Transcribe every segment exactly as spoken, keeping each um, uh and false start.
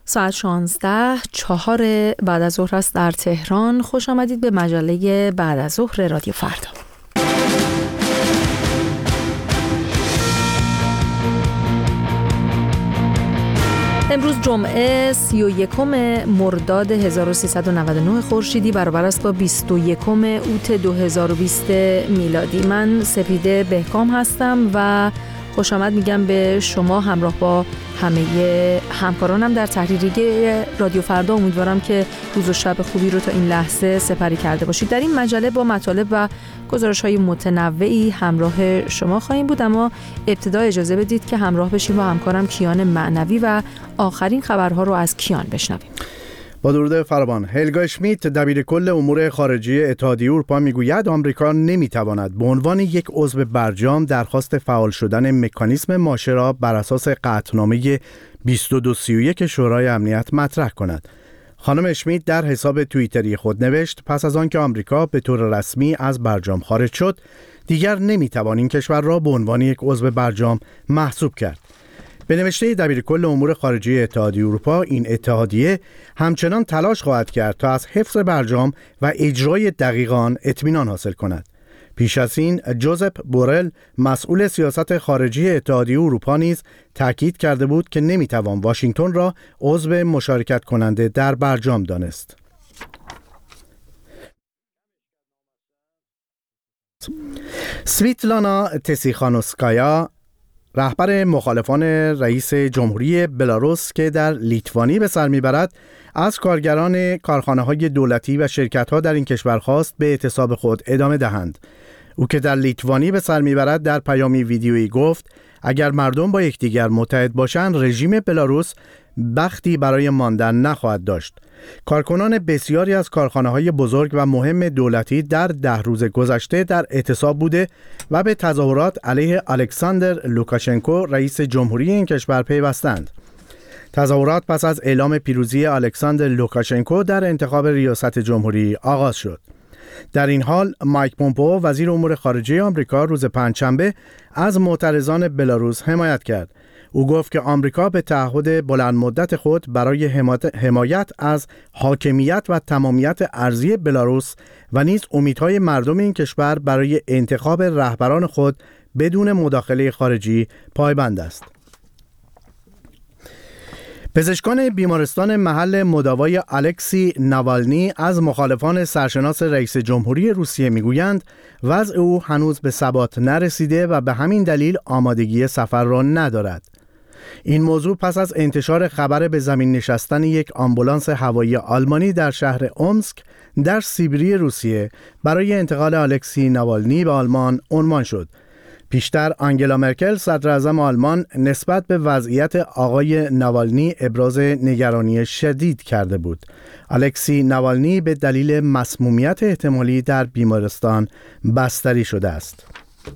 ساعت شانزده چهار بعد از ظهر است در تهران. خوش آمدید به مجله بعد از ظهر رادیو فردا. امروز جمعه سی و یکم مرداد هزار و سیصد و نود و نه خورشیدی برابر است با بیست و یکم اوت دو هزار و بیست میلادی. من سپیده بهکام هستم و خوش آمد میگم به شما همراه با همه همکارانم در تحریریه رادیو فردا. امیدوارم که روز و شب خوبی رو تا این لحظه سپری کرده باشید. در این مجله با مطالب و گزارش‌های متنوعی همراه شما خواهیم بود، اما ابتدا اجازه بدید که همراه بشیم با همکارم کیان معنوی و آخرین خبرها رو از کیان بشنویم. با درود فراوان. هلگا اشمیت دبیرکل امور خارجه اتحادیه اروپا میگوید آمریکا نمیتواند به عنوان یک عضو برجام درخواست فعال شدن مکانیزم ماشه را بر اساس قطعنامه بیست و دو سی و یک شورای امنیت مطرح کند. خانم اشمیت در حساب توییتری خود نوشت پس از آنکه آمریکا به طور رسمی از برجام خارج شد، دیگر نمیتوان این کشور را به عنوان یک عضو برجام محسوب کرد. به نوشته دبیرکل امور خارجه اتحادیه اروپا، این اتحادیه همچنان تلاش خواهد کرد تا از حفظ برجام و اجرای دقیق آن اطمینان حاصل کند. پیش از این جوزپ بورل مسئول سیاست خارجی اتحادیه اروپا نیز تاکید کرده بود که نمیتوان واشنگتن را عضو مشارکت کننده در برجام دانست. سویتلانا تسیخانوسکایا رهبر مخالفان رئیس جمهوری بلاروس که در لیتوانی به سر میبرد، از کارگران کارخانه‌های دولتی و شرکت‌ها در این کشور خواست به اعتصاب خود ادامه دهند. او که در لیتوانی به سر میبرد در پیامی ویدیویی گفت اگر مردم با یکدیگر متحد باشند رژیم بلاروس بختی برای ماندن نخواهد داشت. کارکنان بسیاری از کارخانه‌های بزرگ و مهم دولتی در ده روز گذشته در اعتصاب بوده و به تظاهرات علیه الکساندر لوکاشنکو رئیس جمهوری این کشور پیوستند. تظاهرات پس از اعلام پیروزی الکساندر لوکاشنکو در انتخاب ریاست جمهوری آغاز شد. در این حال مایک پومپئو وزیر امور خارجه آمریکا روز پنجشنبه از معترضان بلاروس حمایت کرد. او گفت که آمریکا به تعهد بلند مدت خود برای حمایت از حاکمیت و تمامیت ارضی بلاروس و نیز امیدهای مردم این کشور برای انتخاب رهبران خود بدون مداخله خارجی پایبند است. پزشکان بیمارستان محل مداوای الکسی ناوالنی از مخالفان سرشناس رئیس جمهوری روسیه میگویند وضع او هنوز به ثبات نرسیده و به همین دلیل آمادگی سفر را ندارد. این موضوع پس از انتشار خبر به زمین نشستن یک آمبولانس هوایی آلمانی در شهر اومسک در سیبری روسیه برای انتقال الکسی ناوالنی به آلمان عنوان شد. پیشتر آنگلا مرکل صدر اعظم آلمان نسبت به وضعیت آقای ناوالنی ابراز نگرانی شدید کرده بود. الکسی ناوالنی به دلیل مسمومیت احتمالی در بیمارستان بستری شده است.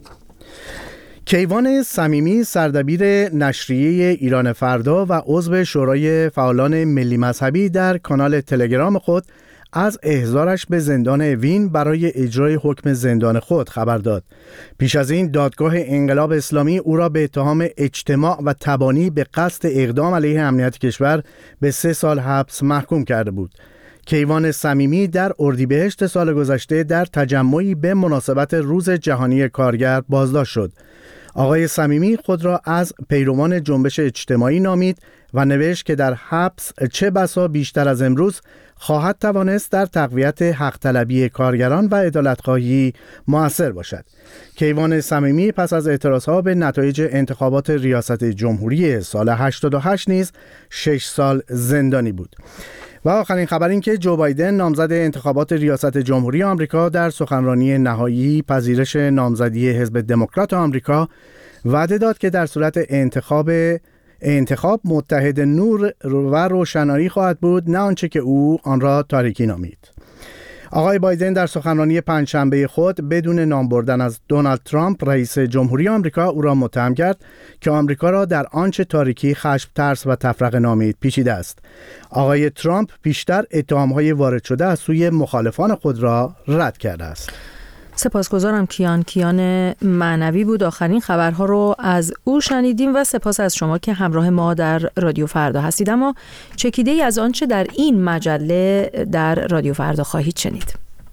کیوان صمیمی سردبیر نشریه ایران فردا و عضو شورای فعالان ملی مذهبی در کانال تلگرام خود از احضارش به زندان اوین برای اجرای حکم زندان خود خبر داد. پیش از این دادگاه انقلاب اسلامی او را به اتهام اجتماع و تبانی به قصد اقدام علیه امنیت کشور به سه سال حبس محکوم کرده بود. کیوان صمیمی در اردیبهشت سال گذشته در تجمعی به مناسبت روز جهانی کارگر بازداشت شد. آقای صمیمی خود را از پیروان جنبش اجتماعی نامید و نوشت که در حبس چه بسا بیشتر از امروز خواهد توانست در تقویت حق طلبی کارگران و عدالت‌خواهی مؤثر باشد. کیوان صمیمی پس از اعتراضها به نتایج انتخابات ریاست جمهوری سال هشتاد و هشت نیز شش سال زندانی بود. و آخرین خبر این که جو بایدن نامزد انتخابات ریاست جمهوری آمریکا در سخنرانی نهایی پذیرش نامزدی حزب دموکرات آمریکا وعده داد که در صورت انتخاب انتخاب متحد نور و روشنایی خواهد بود، نه آنچه که او آن را تاریکی نامید. آقای بایدن در سخنرانی پنجشنبه خود بدون نام بردن از دونالد ترامپ رئیس جمهوری آمریکا او را متهم کرد که آمریکا را در آنچه تاریکی، خشم، ترس و تفرقه نامید پیچیده است. آقای ترامپ پیشتر اتهام‌های وارد شده از سوی مخالفان خود را رد کرده است. سپاسگزارم. کیان کیان معنوی بود. آخرین خبرها رو از او شنیدیم و سپاس از شما که همراه ما در رادیو فردا هستید. اما چکیده ای از آنچه در این مجله در رادیو فردا خواهید شنید.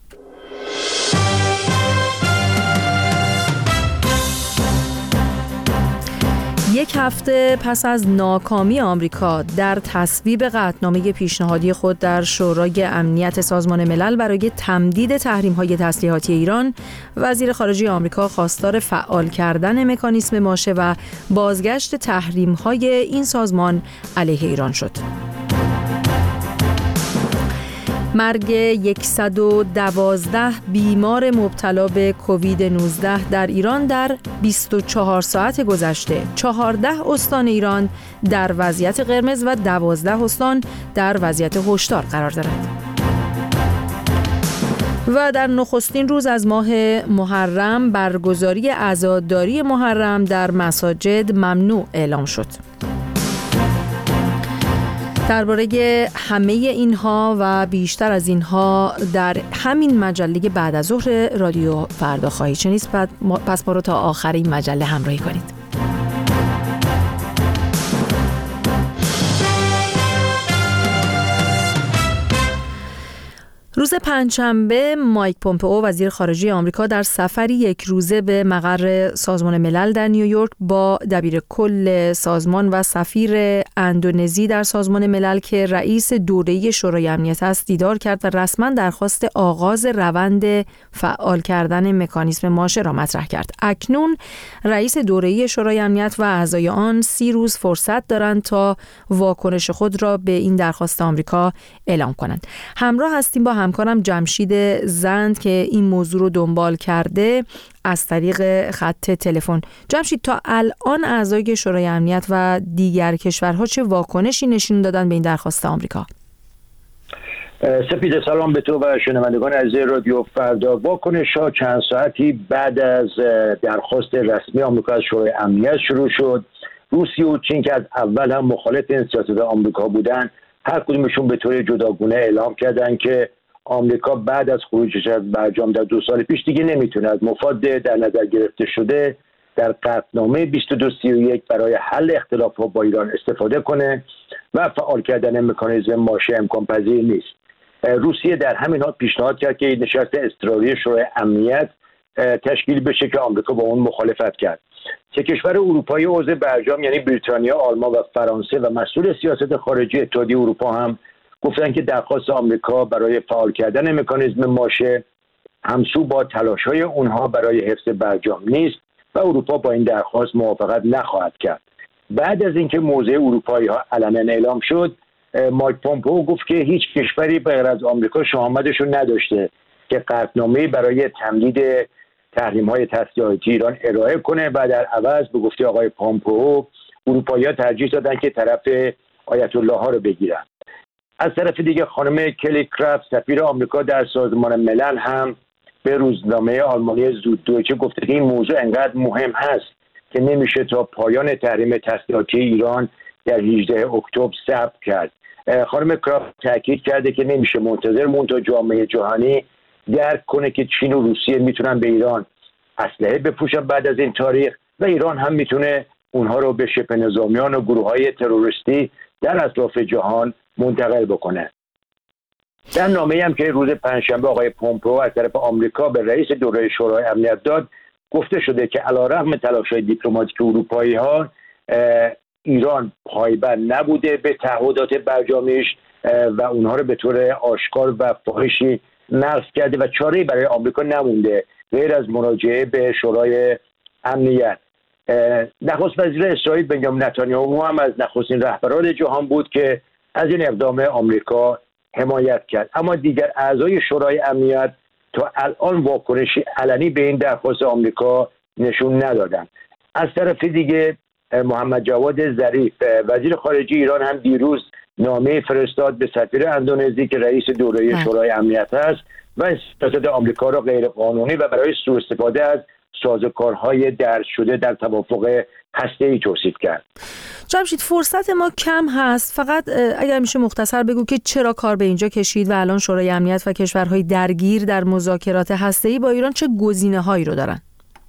یک هفته پس از ناکامی آمریکا در تصویب قطعنامه پیشنهادی خود در شورای امنیت سازمان ملل برای تمدید تحریم‌های تسلیحاتی ایران، وزیر خارجه آمریکا خواستار فعال کردن مکانیسم ماشه و بازگشت تحریم‌های این سازمان علیه ایران شد. مرگ صد و دوازده بیمار مبتلا به کووید نوزده در ایران در بیست و چهار ساعت گذشته. چهارده استان ایران در وضعیت قرمز و دوازده استان در وضعیت هشدار قرار دارد. و در نخستین روز از ماه محرم برگزاری عزاداری محرم در مساجد ممنوع اعلام شد. درباره همه اینها و بیشتر از اینها در همین مجله بعد از ظهر رادیو فردا خواهید شنید. پس ما رو تا آخر این مجله همراهی کنید. روز پنجشنبه مایک پومپئو وزیر خارجه آمریکا در سفری یک روزه به مقر سازمان ملل در نیویورک با دبیر کل سازمان و سفیر اندونزی در سازمان ملل که رئیس دوره‌ای شورای امنیت است دیدار کرد و رسما درخواست آغاز روند فعال کردن مکانیسم ماشه را مطرح کرد. اکنون رئیس دوره‌ای شورای امنیت و اعضای آن سی روز فرصت دارند تا واکنش خود را به این درخواست آمریکا اعلام کنند. همراه هستیم با همکارم جمشید زند که این موضوع رو دنبال کرده از طریق خط تلفن. جمشید، تا الان اعضای شورای امنیت و دیگر کشورها چه واکنشی نشون دادن به این درخواست آمریکا؟ سپید، سلام به تو و شنوندگان عزیز رادیو فردا. واکنش‌ها چند ساعتی بعد از درخواست رسمی آمریکا از شورای امنیت شروع شد. روسیه و چین که از اول هم مخالف این سیاست آمریکا بودن، هر کدومشون به طور جداگونه اعلام کردن که آمریکا بعد از خروجش از برجام در دو سال پیش دیگه نمیتونه از مفاد در نظر گرفته شده در قطعنامه بیست و دو سی و یک برای حل اختلافات با ایران استفاده کنه و فعال کردن مکانیزم ماشه امکان پذیر نیست. روسیه در همین حال پیشنهاد کرد که نشست اضطراری شورای امنیت تشکیل بشه که آمریکا با اون مخالفت کرد. سه کشور اروپایی عضو برجام یعنی بریتانیا، آلمان و فرانسه و مسئول سیاست خارجی اتحادیه اروپا هم گفتن که درخواست آمریکا برای فعال کردن مکانیزم ماشه همسو با تلاش‌های اونها برای حفظ برجام نیست و اروپا با این درخواست موافقت نخواهد کرد. بعد از اینکه موضع اروپایی‌ها علنا اعلام شد، مایک پومپئو گفت که هیچ کشوری غیر از آمریکا شهامتش رو نداشته که قطعنامه برای تمدید تحریم‌های تسلیحاتی ایران ارائه کنه و در عوض به گفته آقای پومپئو اروپایی‌ها ترجیح دادن که طرف آیت الله ها رو بگیرن. از طرف دیگه خانم کلی کرافت سفیر آمریکا در سازمان ملل هم به روزنامه آلمانی زوددویچه گفته که این موضوع انقدر مهم هست که نمیشه تا پایان تحریم تسلیحاتی ایران در هجدهم اکتبر صبر کرد. خانم کرافت تاکید کرده که نمیشه منتظر مون تا جامعه جهانی درک کنه که چین و روسیه میتونن به ایران اسلحه بفروشن بعد از این تاریخ و ایران هم میتونه اونها رو به شبه نظامیان و گروه‌های تروریستی در اطراف جهان منتقل بکنه. در نامه‌ای هم که روز پنجشنبه آقای پومپئو از طرف آمریکا به رئیس دوره شورای امنیت داد، گفته شده که علیرغم تلاش‌های دیپلماتیک اروپایی‌ها ایران پایبند نبوده به تعهدات برجامیش و اونها رو به طور آشکار و فاحشی نقض کرده و چاره‌ای برای آمریکا نمونده غیر از مراجعه به شورای امنیت. نخست وزیر اسرائیل بنیامین نتانیاهو هم از نخستین رهبران جهان بود که از این اقدام آمریکا حمایت کرد، اما دیگر اعضای شورای امنیت تا الان واکنشی علنی به این درخواست آمریکا نشون ندادند. از طرف دیگه محمد جواد ظریف وزیر خارجه ایران هم دیروز نامه فرستاد به سفیر اندونزی که رئیس دوره شورای امنیت است و سیاست آمریکا را غیر قانونی و برای سوء استفاده از سازوکارهای درج شده در توافق هسته‌ای توصیف کرد. جمشید فرصت ما کم هست، فقط اگر میشه مختصر بگو که چرا کار به اینجا کشید و الان شورای امنیت و کشورهای درگیر در مذاکرات هسته‌ای با ایران چه گزینه‌هایی رو دارن؟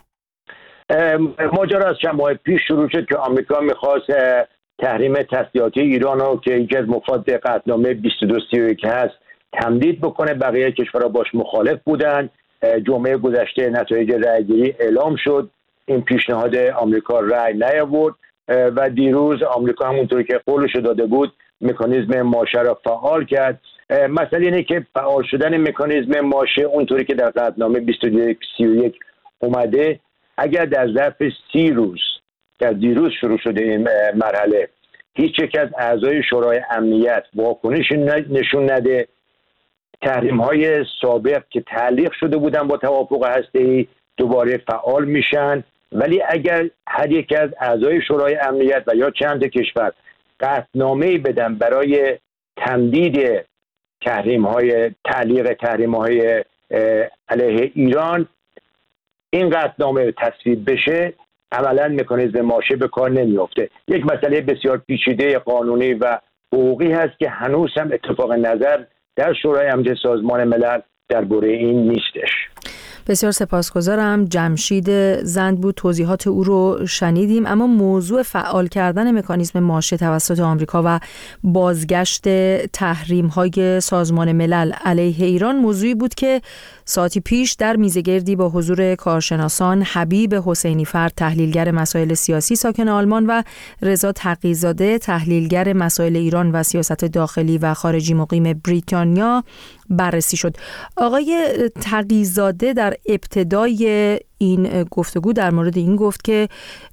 ماجرا از چند ماه پیش شروع شد که آمریکا میخواست تحریم تسلیحاتی ایران رو که یکی از مفاد قطعنامه بیست و دو سی و یک هست تمدید بکنه. بقیه کشورها باش مخالف بودن. جمعه گذشته نتایج رأیگیری اعلام شد. این پیشنهاد آمریکا رأی نیاورد و دیروز آمریکا همونطوری که قولش داده بود مکانیزم ماشه را فعال کرد. مسئله اینه که فعال شدن مکانیزم ماشه اونطوری که در قطعنامه بیست و دو سی و یک اومده، اگر در ظرف سی روز که دیروز شروع شده این مرحله هیچ یک از اعضای شورای امنیت واکنش نشون نده، تحریم های سابق که تعلیق شده بودن با توافق هسته‌ای دوباره فعال میشن. ولی اگر هر یک از اعضای شورای امنیت و یا چند کشور قطعنامه‌ای بدن برای تمدید تحریم های تعلیق تحریم های علیه ایران، این قطعنامه تصویب بشه، عملا مکانیزم ماشه به کار نمیافته. یک مسئله بسیار پیچیده قانونی و حقوقی هست که هنوز هم اتفاق نظر در شورای امنیت سازمان ملل درباره این نیستش. بسیار سپاسگزارم. جمشید زند بود، توضیحات او رو شنیدیم. اما موضوع فعال کردن مکانیزم ماشه توسط آمریکا و بازگشت تحریم‌های سازمان ملل علیه ایران موضوعی بود که ساعتی پیش در میزگردی با حضور کارشناسان حبیب حسینی فرد تحلیلگر مسائل سیاسی ساکن آلمان و رضا تقی‌زاده تحلیلگر مسائل ایران و سیاست داخلی و خارجی مقیم بریتانیا بررسی شد. آقای تقی‌زاده در ابتدای این گفتگو در مورد این گفت که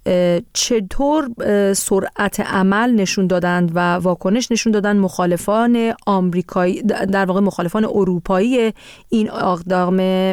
چطور سرعت عمل نشون دادند و واکنش نشون دادند مخالفان آمریکایی، در واقع مخالفان اروپایی این اقدام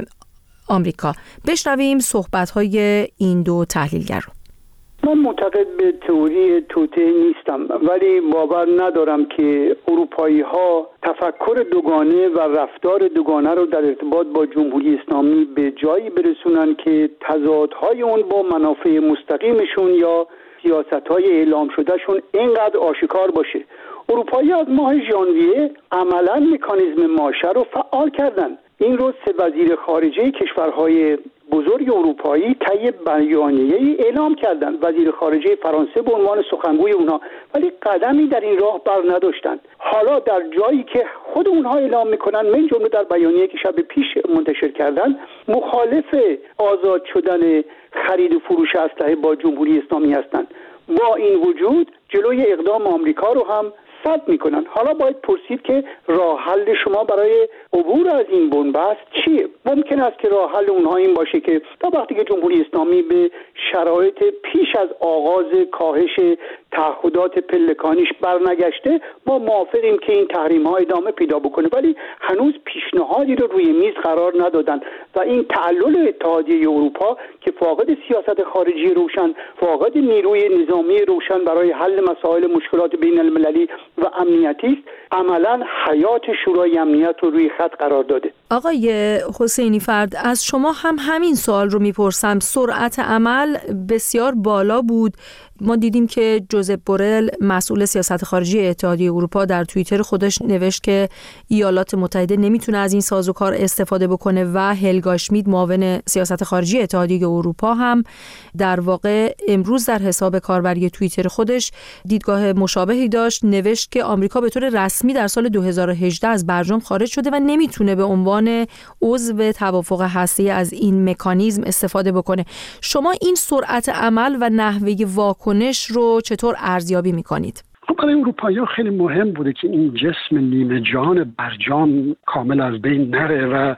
آمریکا. بشنویم صحبت‌های این دو تحلیلگر رو. من معتقد به تئوری توطئه نیستم، ولی باور ندارم که اروپایی ها تفکر دوگانه و رفتار دوگانه رو در ارتباط با جمهوری اسلامی به جایی برسونن که تضادهای اون با منافع مستقیمشون یا سیاست‌های اعلام شدهشون اینقدر آشکار باشه. اروپایی از ماه ژانویه عملاً مکانیزم ماشه رو فعال کردن. این رو سه وزیر خارجه کشورهای بزرگ اروپایی طی بیانیه‌ای اعلام کردند. وزیر خارجه فرانسه به عنوان سخنگوی اونها، ولی قدمی در این راه بر نداشتند. حالا در جایی که خود اونها اعلام میکنن، من جمله در بیانیه‌ای که شب پیش منتشر کردن، مخالف آزاد شدن خرید و فروش اسلحه با جمهوری اسلامی هستند. با این وجود جلوی اقدام آمریکا رو هم صد میکنن. حالا باید پرسید که راه حل شما برای عبور از این بنبست چیه؟ ممکن است که راه حل اونها این باشه که تا وقتی که جمهوری اسلامی به شرایط پیش از آغاز کاهش تعهدات پلکانیش برنگشته، ما موافقیم که این تحریم ها ادامه پیدا بکنه، ولی هنوز پیشنهادی رو روی میز قرار ندادن و این تعلل اتحادیه اروپا که فاقد سیاست خارجی روشن، فاقد نیروی نظامی روشن برای حل مسائل مشکلات بین المللی و امنیتی است، عملا حیات شورای امنیت رو روی خط قرار داده. آقای حسینی فرد، از شما هم همین سوال رو میپرسم. سرعت عمل بسیار بالا بود. ما دیدیم که جوزپ بورل مسئول سیاست خارجی اتحادیه اروپا در توییتر خودش نوشت که ایالات متحده نمیتونه از این سازوکار استفاده بکنه و هلگا اشمیت معاون سیاست خارجی اتحادیه اروپا هم در واقع امروز در حساب کاربری توییتر خودش دیدگاه مشابهی داشت، نوشت که آمریکا به طور رسمی در سال دو هزار و هجده از برجام خارج شده و نمیتونه به عنوان عضو توافق هسته‌ای از این مکانیزم استفاده بکنه. شما این سرعت عمل و نحوه واکنش رو چطور ارزیابی میکنید؟ برای اروپایی‌ها خیلی مهم بوده که این جسم نیمه جان برجام کامل از بین نره و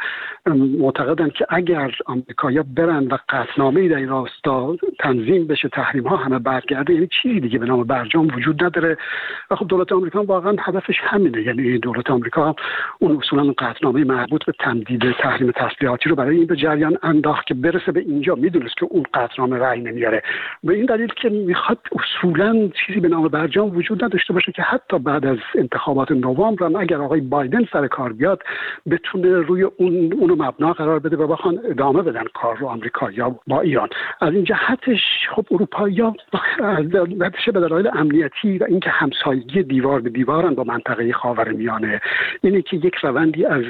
معتقدن که اگر آمریکایی‌ها برن و قطعنامه‌ای در این راستا تنظیم بشه، تحریم‌ها همه برگرده، یعنی چیزی دیگه به نام برجام وجود نداره. و خب دولت آمریکا واقعا هدفش همینه، یعنی دولت آمریکا اون اصولاً قطعنامه مربوط به تمدید تحریم تسلیحاتی رو برای این به جریان انداخت که برسه به اینجا. میدونست که اون قطعنامه رأی نمیاره، به این دلیل که میخواد اصولاً چیزی به نام برجام وجود وجود نداشته باشه که حتی بعد از انتخابات نوامبر هم اگر آقای بایدن سر کار بیاد بتونه روی اون اونو مبنا قرار بده و بخوان ادامه بدن کار رو آمریکایی‌ها با ایران. از این جهتش خب اروپایی‌ها به دلایل امنیتی و اینکه همسایگی دیوار به دیوارن با منطقه خاورمیانه، اینه که یک روندی از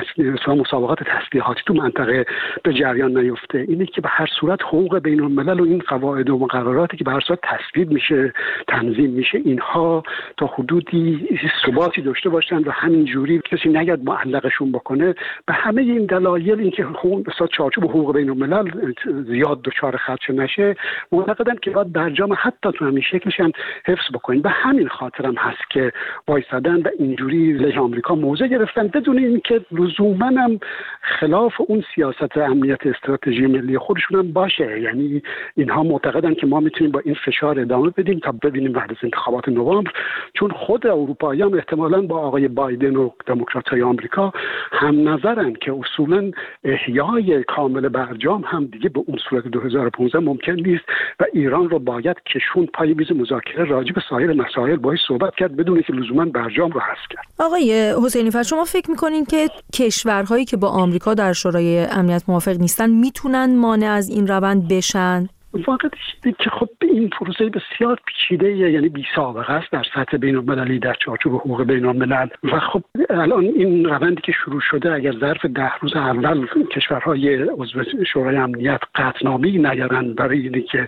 مسابقات تسلیحاتی تو منطقه به جریان نیفته، اینه که به هر صورت حقوق بین الملل و این قواعد و مقرراتی که به هر صورت تصویب میشه تنظیم میشه اینها تا حدودی ثباتی داشته باشن و همین جوری کسی نگاد معلقشون بکنه. به همه این دلایل اینکه حقوق به صورت چارچوب حقوق بین الملل زیاد دچار خدشه نشه، معتقدم که باید برجام حتی تو همین شکلش هم حفظ بکنین. به همین خاطر هم هست که وایسادن و اینجوری علیه آمریکا موضع گرفتن بدون اینکه لزوما هم خلاف اون سیاست امنیت استراتژی ملی خودشون هم باشه. یعنی اینها معتقدن که ما میتونیم با این فشار ادامه بدیم تا ببینیم بعد از انتخابات نوامبر، چون خود اروپایی‌ها هم احتمالاً با آقای بایدن و دموکرات‌های آمریکا هم نظرن که اصولاً احیای کامل برجام هم دیگه به اون صورت دو هزار و پانزده ممکن نیست و ایران رو باید کشون پای میز مذاکره راجع به سایر مسائل باهاش صحبت کرد بدون که لزوما برجام رو حذف کرد. آقای حسینی فر، شما فکر می‌کنین که کشورهایی که با آمریکا در شورای امنیت موافق نیستن میتونن مانع از این روند بشن؟ واقعیت اینه که خب این پروسه بسیار پیچیده، یعنی بی سابقه است در سطح بین‌المللی در چارچوب حقوق بین‌الملل و خب الان این روندی که شروع شده اگر ظرف ده روز اول کشورهای عضو شورای امنیت قطعنامه‌ای نیارن برای اینکه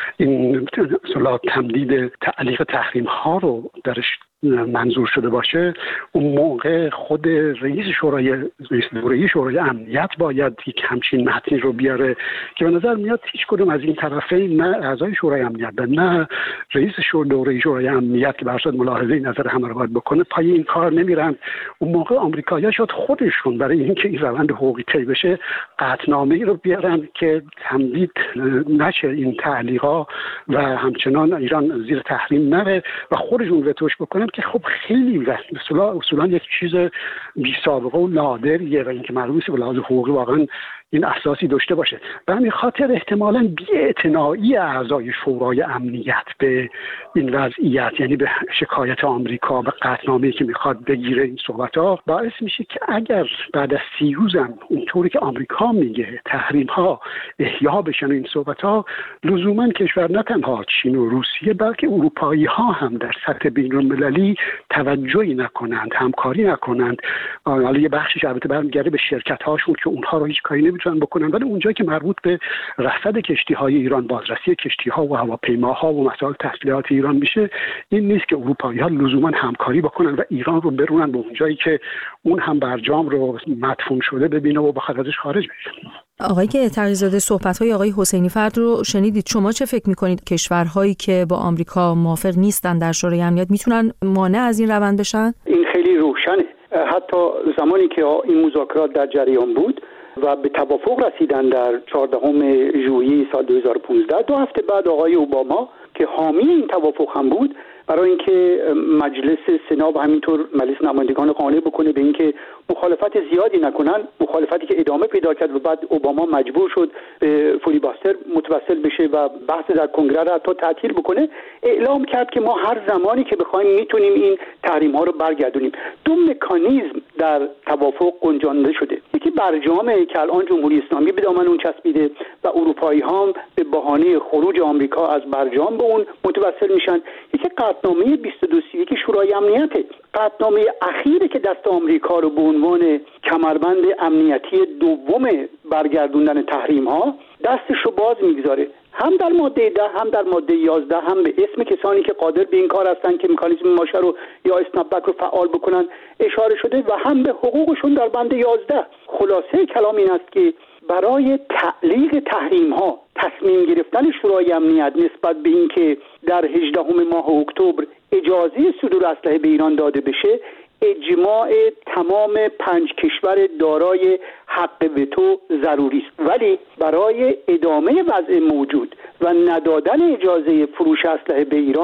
این اصطلاح تمدید تعلیق تحریم‌ها رو درش منظور شده باشه، اون موقع خود رئیس شورای رئیس دوره شورای امنیت باید یک همچین متنی رو بیاره که به نظر میاد هیچ کدوم از این طرفین، نه اعضای شورای امنیت نه رئیس شورای دوره شورای امنیت که به هر صورت ملاحظه نظر همه رو باید بکنه، پای این کار نمیرن. اون موقع آمریکایی‌ها شاید خودشون برای اینکه این روند حقوقی طی بشه قطعنامه‌ای رو بیارن که تمدید نشه این تعلیقا و همچنان ایران زیر تحریم نره و خودشون وتوش بکنن که خب خیلی اصولا اصولا یک چیز بی سابقه و نادریه و اینکه مربوط به لحاظ حقوقی واقعا این اساسی داشته باشه. به همین خاطر احتمالاً بی‌اعتنایی اعضای شورای امنیت به این وضعیت، یعنی به شکایت آمریکا و قطعنامه‌ای که میخواد بگیره این صحبت‌ها، باعث میشه که اگر بعد از سی روزم اونطوری که آمریکا میگه تحریم‌ها احیا بشن این صحبت‌ها، لزوماً کشور نه تنها چین و روسیه بلکه اروپایی‌ها هم در سطح بین‌المللی توجهی نکنند، همکاری نکنند. حالا یه بخشش البته برمیگرده به شرکت‌هاشون که اونها رو هیچ کاری نمیتونن بکنن، ولی اونجایی که مربوط به رصد کشتی‌های ایران، بازرسی کشتی‌ها و هواپیماها و مسائل تسلیحات ایران میشه، این نیست که اروپایی‌ها لزوما همکاری بکنن و ایران رو برونن به اونجایی که اون هم برجام رو مدفون شده ببینه و بخواد ازش خارج بشه. آقای که تقی‌زاده، صحبت‌های آقای حسینی فرد رو شنیدید. شما چه فکر می‌کنید کشورهایی که با آمریکا موافق نیستن در شورای امنیت میتونن مانع از این روند بشن؟ این خیلی روشنه. حتی زمانی که این مذاکرات در جریان بود و به توافق رسیدن در چهاردهم ژوئیه سال دو هزار و پانزده، دو هفته بعد آقای اوباما که حامی این توافق هم بود، برای اینکه مجلس سنا و همینطور مجلس نمایندگان قانع بکنه به اینکه مخالفت زیادی نکنن، مخالفتی که ادامه پیدا کرد و بعد اوباما مجبور شد به فولیباستر متوسل بشه و بحث در کنگره را حتی تعطیل بکنه، اعلام کرد که ما هر زمانی که بخوایم میتونیم این تحریم ها رو برگردونیم. دو مکانیزم در توافق گنجانده شده، یکی برجامه که الان جمهوری اسلامی به دامن اون چسبیده و اروپایی ها به بهانه خروج آمریکا از برجام به اون متوسل میشن، یکی قطعنامه بیست و دو سی یک شورای امنیته، قطعنامه اخیری که دست آمریکا رو به عنوان کمربند امنیتی دوم برگردوندن تحریم ها دستش رو باز میگذاره، هم در ماده ده هم در ماده یازده، هم به اسم کسانی که قادر به این کار هستن که مکانیزم ماشه رو یا اسنپ بک رو فعال بکنن اشاره شده و هم به حقوقشون در بند یازده. خلاصه کلام این است که برای تعلیق تحریم ها تصمیم گرفتن شورای امنیت نسبت به اینکه در هجدهم ماه اکتبر اجازه صدور اسلحه به ایران داده بشه، اجماع تمام پنج کشور دارای حق وتو ضروری است. ولی برای ادامه وضع موجود و ندادن اجازه فروش اسلحه به ایران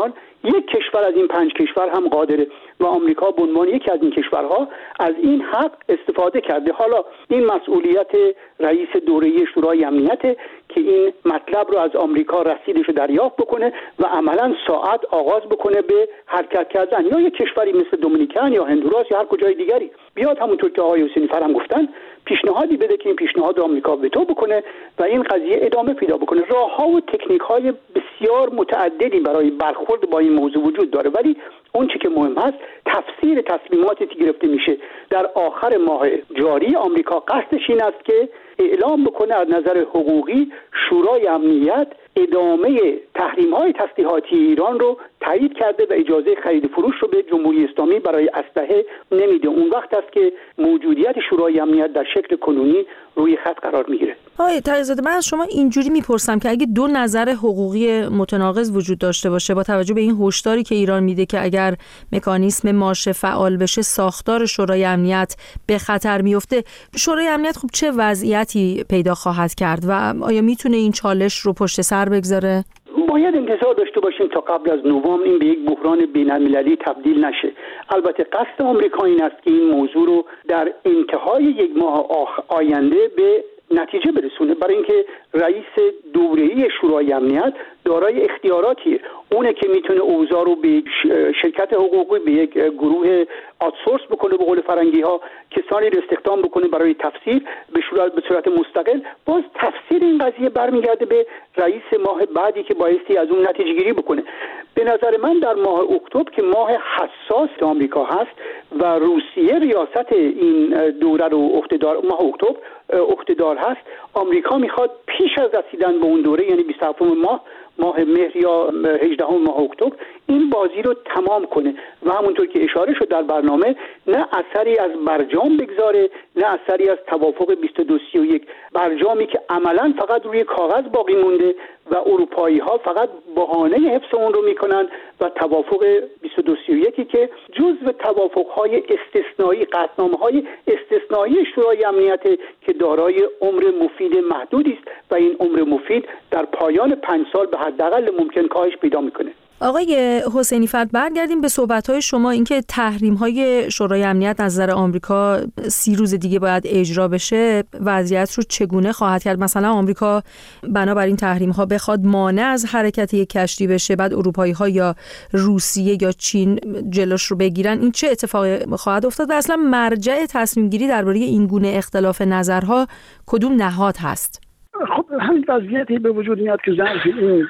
یک کشور از این پنج کشور هم قادره و آمریکا به عنوان یکی از این کشورها از این حق استفاده کرده. حالا این مسئولیت رئیس دوره شورای امنیت که این مطلب رو از آمریکا رسیدش رو دریافت بکنه و عملا ساعت آغاز بکنه به حرکت کردن، یا یک کشوری مثل دومینیکن یا هندوراس یا هر کجای دیگری بیاد همونطور که آقای حسینی فر هم گفتن پیشنهادی بده که این پیشنهاد رو آمریکا وتو بکنه و این قضیه ادامه پیدا بکنه. راه‌ها و تکنیک‌های بسیار متعددی برای برخورد با این موضوع وجود داره، ولی اون چی که مهم هست تفسیر تصمیماتی که گرفته میشه. در آخر ماه جاری آمریکا قصدش این است که اعلام بکنه از نظر حقوقی شورای امنیت ادامه تحریم‌های تسلیحاتی ایران رو تایید کرده و اجازه خرید فروش رو به جمهوری اسلامی برای اسلحه نمیده. اون وقت است که موجودیت شورای امنیت در شکل کنونی روی خط قرار میگیره. آقای تقی‌زاده، من از شما اینجوری میپرسم که اگه دو نظر حقوقی متناقض وجود داشته باشه با توجه به این هشداری که ایران میده که اگر مکانیسم ماشه فعال بشه ساختار شورای امنیت به خطر میفته، شورای امنیت خب چه وضعیتی پیدا خواهد کرد و آیا میتونه این چالش رو پشت سر بگذاره؟ باید انتظار داشته باشیم تا قبل از نوامبر این به یک بحران بین‌المللی تبدیل نشه. البته قصد آمریکا این است که این موضوع رو در انتهای یک ماه آینده به نتیجه برسونه، برای اینکه رئیس دوره‌ای شورای امنیت دارای اختیاراتیه، اونه که میتونه اوضاع رو به شرکت حقوقی به یک گروه آوتسورس بکنه، به قول فرنگی ها کسانی رو استخدام بکنه برای تفسیر به صورت به صورت مستقل. باز تفسیر این قضیه برمیگرده به رئیس ماه بعدی که بایستی از اون نتیجه گیری بکنه. به نظر من در ماه اکتبر که ماه حساس آمریکا هست و روسیه ریاست این دوره رو عهده‌دار ماه اکتبر عهده‌دار هست، آمریکا میخواد پیش از رسیدن به اون دوره یعنی بیست و هفتم ماه ماه مهر یا هجدهم ماه اکتبر این بازی رو تمام کنه و همونطور که اشاره شد در برنامه نه اثری از برجام بگذاره نه اثری از توافق بیست و دو سی و یک، برجامی که عملاً فقط روی کاغذ باقی مونده و اروپایی ها فقط بهانه حفظ اون رو میکنن و توافق بیست و دو سی و یک که جزو توافق های استثنایی قطعنامه های استثنایی شورای امنیت که دارای عمر مفید محدودی است و این عمر مفید در پایان پنج سال به حداقل ممکن کاهش پیدا میکنه. آقای حسینی فر، برگردیم به صحبت‌های شما اینکه تحریم‌های شورای امنیت از نظر آمریکا سی روز دیگه باید اجرا بشه، وضعیت رو چگونه خواهد کرد؟ مثلا آمریکا بنابراین تحریم‌ها بخواد مانع از حرکت یک کشتی بشه، بعد اروپایی‌ها یا روسیه یا چین جلوش رو بگیرن، این چه اتفاقی خواهد افتاد و اصلا مرجع تصمیم گیری درباره این گونه اختلاف نظرها کدوم نهاد هست؟ خب همین وضعیتی به وجود میاد که ظرف این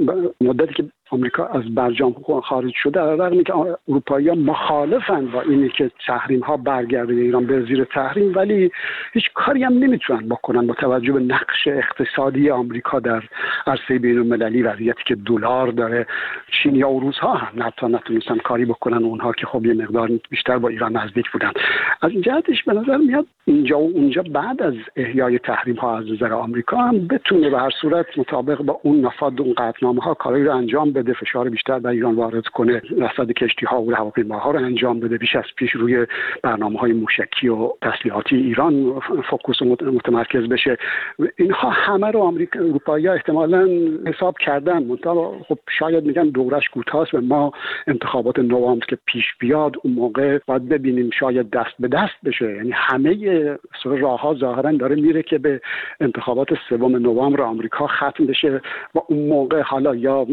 مدتی که آمریکا از برجام خارج شده، در رغمی که اروپایی‌ها مخالفن با اینی که تحریم‌ها برگرده ایران به زیر تحریم، ولی هیچ کاری هم نمیتونن بکنن با توجه به نقش اقتصادی آمریکا در عرصه بین‌المللی، وضعیتی که دلار داره. چینیا و روس‌ها هم حتی نتونستن کاری بکنن، اونها که خب یه مقدار بیشتر با ایران نزدیک بودن. از این جهتش به نظر میاد اینجا و اونجا بعد از احیای تحریم‌ها از نظر آمریکا هم بتونه به هر صورت مطابق با اون مفاد اون قطعنامه‌ها کاری رو انجام بده، فشار بیشتر بر ایران وارد کنه، رصد کشتی‌ها و هواپیماها رو انجام بده، بیش از پیش روی برنامه‌های موشکی و تسلیحاتی ایران فوکوس متمرکز بشه. اینها همه رو آمریکا اروپایی‌ها احتمالاً حساب کردن، منتها خب شاید میگن دورش کوتاست و ما انتخابات نوامبر که پیش بیاد اون موقع باید ببینیم شاید دست به دست بشه. یعنی همه راه‌ها ظاهراً داره میره که به انتخابات سوم نوامبر آمریکا ختم بشه و اون موقع حالا یا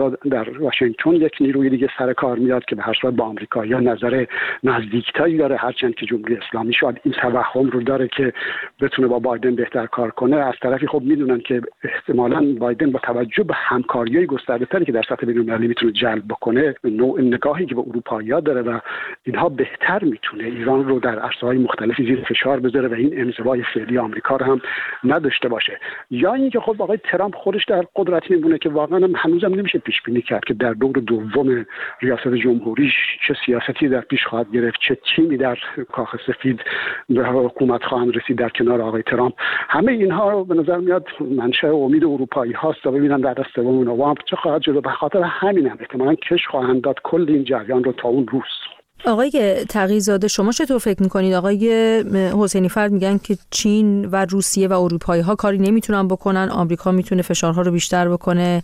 در واشنگتن یک نیروی دیگه سر کار میاد که به هر صورت با آمریکا یا نظر نزدیکتری داره، هرچند که جمهوری اسلامی شاید این توهم رو داره که بتونه با بایدن بهتر کار کنه. از طرفی خب میدونن که احتمالاً بایدن با توجه به همکاری‌های گسترده‌تری که در سطح بین‌المللی میتونه جلب بکنه، نوع نگاهی که به اروپایی‌ها داره و اینها بهتر میتونه ایران رو در عرصه‌های مختلفی زیر فشار بذاره و این انزوای فعلی آمریکا رو هم نداشته باشه. یا اینکه خب آقای ترامپ خودش در قدرت میمونه که واقعا هنوزم نمیشه پیش بینی کرد که در دور دوم ریاست جمهوریش چه سیاستی در پیش خواهد گرفت، چه تیمی در کاخ سفید به حکومت خواهند رسید در کنار آقای ترامپ. همه اینها به نظر میاد منشأ امید اروپایی هاست تا ببینن در از سوم نوامبر چه خواهد شد. به خاطر همین هم احتمالاً کش خواهند داد کل این جریان رو تا اون روز. آقای تقی‌زاده، شما چطور فکر میکنید؟ آقای حسینی فرد میگن که چین و روسیه و اروپایی ها کاری نمیتونن بکنن، آمریکا میتونه فشارها رو بیشتر بکنه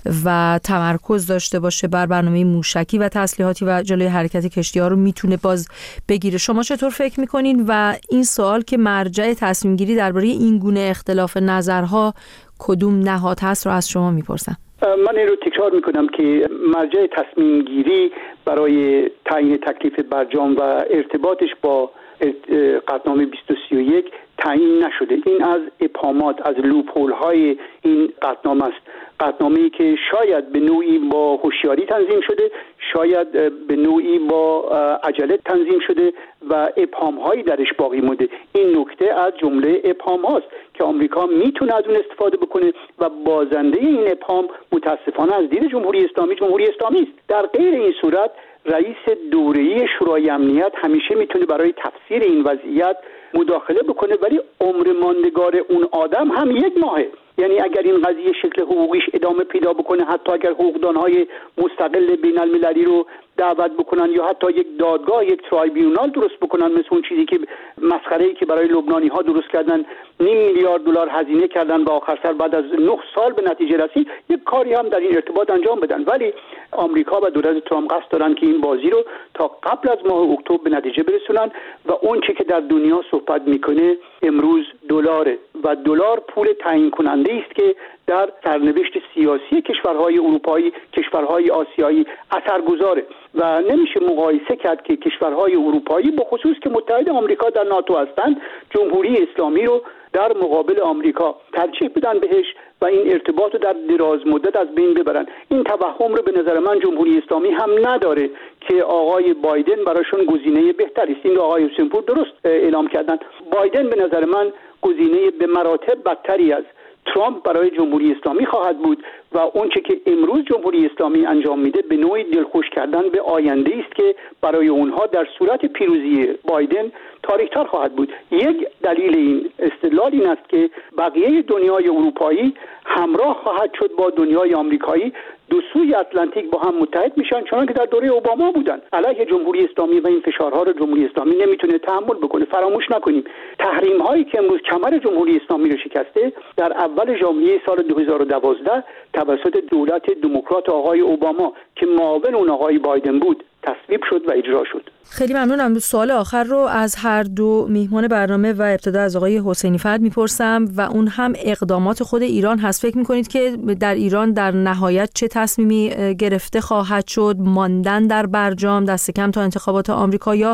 و تمرکز داشته باشه بر برنامه موشکی و تسلیحاتی و جلوی حرکت کشتی ها رو میتونه باز بگیره. شما چطور فکر میکنین و این سوال که مرجع تصمیم گیری درباره این گونه اختلاف نظرها کدوم نهاد هست رو از شما میپرسم. من این رو تکرار میکنم که مرجع تصمیم گیری برای تعیین تکلیف برجام و ارتباطش با قطعنامه بیست و سی و یک تعیین نشده. این از ابهامات، از لوپول های این قطعنامه است. قطعنامه‌ای که شاید به نوعی با هوشیاری تنظیم شده، شاید به نوعی با عجله تنظیم شده و ابهام هایی درش باقی مونده. این نکته از جمله ابهام هاست که آمریکا میتونه از اون استفاده بکنه و بازنده این ابهام متاسفانه از دید جمهوری اسلامی جمهوری اسلامی است. در غیر این صورت رئیس دوره‌ای شورای امنیت همیشه میتونه برای تفسیر این وضعیت مداخله بکنه، ولی عمر ماندگار اون آدم هم یک ماهه. یعنی اگر این قضیه شکل حقوقیش ادامه پیدا بکنه، حتی اگر حقوقدان‌های مستقل بین‌المللی رو دعوت بکنن یا حتی یک دادگاه، یک ترایبیونال درست بکنن، مثل اون چیزی که مسخره‌ای که برای لبنانی‌ها درست کردن، نیم میلیارد دلار هزینه کردن و آخر سر بعد از نه سال به نتیجه رسید، یک کاری هم در این ارتباط انجام بدن. ولی آمریکا و دولت ترامپ قصد دارن که این بازی رو تا قبل از ماه اکتبر به نتیجه برسونن و اون چیزی که در دنیا صحبت میکنه امروز دلاره و دلار پول تعیین کننده است که در سرنوشت سیاسی کشورهای اروپایی، کشورهای آسیایی اثرگذاره و نمیشه مقایسه کرد که کشورهای اروپایی با خصوص که متحد آمریکا در ناتو هستند جمهوری اسلامی رو در مقابل آمریکا ترجیح بدن بهش و این ارتباط رو در دراز مدت از بین ببرن. این توهم رو به نظر من جمهوری اسلامی هم نداره که آقای بایدن براشون گزینه بهتری است. این رو آقای حسین پور درست اعلام کردن. بایدن به نظر من گزینه به مراتب بدتری از ترامپ برای جمهوری اسلامی خواهد بود و اونچه که امروز جمهوری اسلامی انجام میده به نوعی دلخوش کردن به آینده است که برای اونها در صورت پیروزی بایدن تاریک‌تر خواهد بود. یک دلیل این استدلال این است که بقیه دنیای اروپایی همراه خواهد شد با دنیای آمریکایی، دو سوی اتلانتیک با هم متحد میشن، چون که در دوره اوباما بودن علیه جمهوری اسلامی و این فشارها رو جمهوری اسلامی نمیتونه تحمل بکنه. فراموش نکنیم تحریم هایی که امروز کمر جمهوری اسلامی رو شکسته در اول ژانویه سال دو هزار و دوازده توسط دولت دموکرات آقای اوباما که معاون اون آقای بایدن بود تصویب شد و اجرا شد. خیلی ممنونم. سوال آخر رو از هر دو میهمان برنامه و ابتدا از آقای حسینی فرد میپرسم و اون هم اقدامات خود ایران هست. فکر میکنید که در ایران در نهایت چه تصمیمی گرفته خواهد شد؟ ماندن در برجام دست کم تا انتخابات آمریکا یا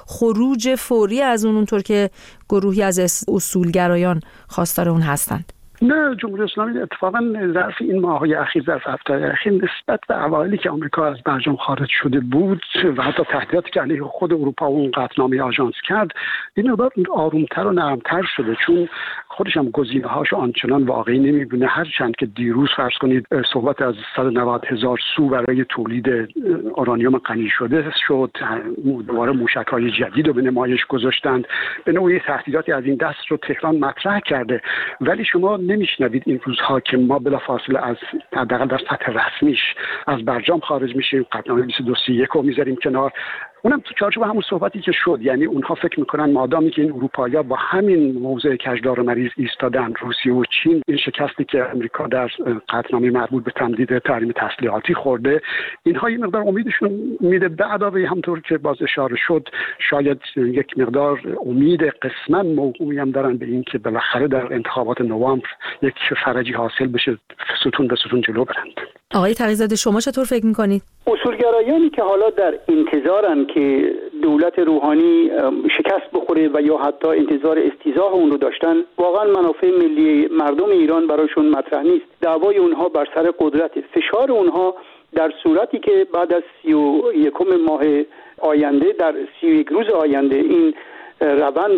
خروج فوری از اون، اونطور که گروهی از اصولگرایان خواستار اون هستند؟ نه، جمهوری اسلامی اتفاقا ظرف این ماه‌های اخیر، ظرف هفته‌های اخیر نسبت به اوایلی که آمریکا از برجام خارج شده بود و حتی تهدیداتی که علیه خود اروپا و اون قطعنامه آژانس کرد، این مقدار آرومتر و نرمتر شده، چون خودش هم گزینه‌هاش آنچنان واقعی نمی‌بینه. هر چند که دیروز فرض کنید صحبت از صد و نود هزار سو برای تولید اورانیوم غنی شده شد، دوباره موشک‌های جدید رو به نمایش گذاشتند، به نوعی تهدیداتی از این دست رو تهران مطرح کرده، ولی شما نمیشنوید این روزها که ما بلافاصله از حداقل در سطح رسمیش از برجام خارج میشیم، قطعنامه بیست و دو سی و یک رو میذاریم کنار. اونم تو چارچوب همون صحبتی که شد، یعنی اونها فکر میکنن مادامی که این اروپایی‌ها با همین موضع کجدار و مریض ایستادن، روسیه و چین این شکستی که امریکا در قطعنامه مربوط به تمدید تحریم تسلیحاتی خورده، اینها این مقدار امیدشون میده. به علاوه همونطور که باز اشاره شد شاید یک مقدار امید قسما موهومی هم دارن به این که بالاخره در انتخابات نوامبر یک فرجی حاصل بشه، ستون به ستون جلو برند. آقای تقی‌زاده شما چطور فکر میکنید؟ اصولگرایانی که حالا در انتظارن که دولت روحانی شکست بخوره و یا حتی انتظار استیضاح اون رو داشتن، واقعا منافع ملی مردم ایران براشون مطرح نیست. دعوای اونها بر سر قدرت، فشار اونها در صورتی که بعد از سی و یکم ماه آینده، در سی و یک روز آینده این روند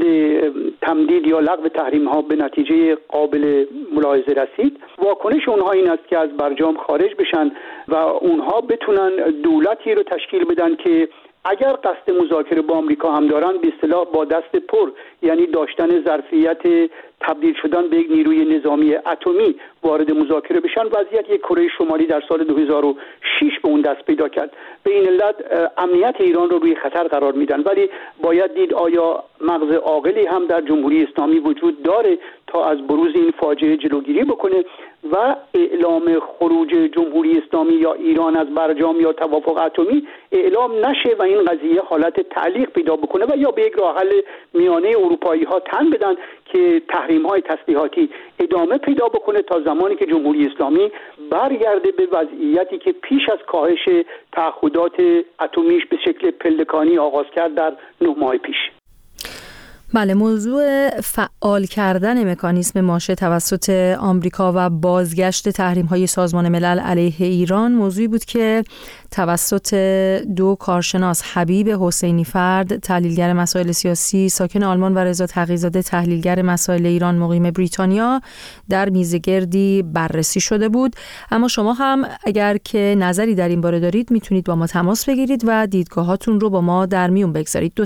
تمدید یا لغو تحریم ها به نتیجه قابل ملاحظه رسید، واکنش اونها این است که از برجام خارج بشن و اونها بتونن دولتی رو تشکیل بدن که اگر قصد مذاکره با آمریکا هم دارن به اصطلاح با دست پر، یعنی داشتن ظرفیت تبدیل شدن به یک نیروی نظامی اتمی وارد مذاکره بشن، وضعیت یک کره شمالی در سال دو هزار و شش به اون دست پیدا کرد. به این علت امنیت ایران رو روی خطر قرار میدن، ولی باید دید آیا مغز عاقلی هم در جمهوری اسلامی وجود داره تا از بروز این فاجعه جلوگیری بکنه و اعلام خروج جمهوری اسلامی یا ایران از برجام یا توافق اتمی اعلام نشه و این قضیه حالت تعلیق پیدا بکنه و یا به یک راه حل میانه اروپایی ها تن بدن که تحریم های تسلیحاتی ادامه پیدا بکنه تا زمانی که جمهوری اسلامی برگرده به وضعیتی که پیش از کاهش تعهدات اتمیش به شکل پلکانی آغاز کرد در نه ماه پیش. بله، موضوع فعال کردن مکانیزم ماشه توسط آمریکا و بازگشت تحریم‌های سازمان ملل علیه ایران موضوعی بود که توسط دو کارشناس، حبیب حسینی فرد تحلیلگر مسائل سیاسی ساکن آلمان و رضا تقی‌زاده تحلیلگر مسائل ایران مقیم بریتانیا در میزگردی بررسی شده بود. اما شما هم اگر که نظری در این باره دارید میتونید با ما تماس بگیرید و دیدگاهاتون رو با ما در میون بگذارید. دو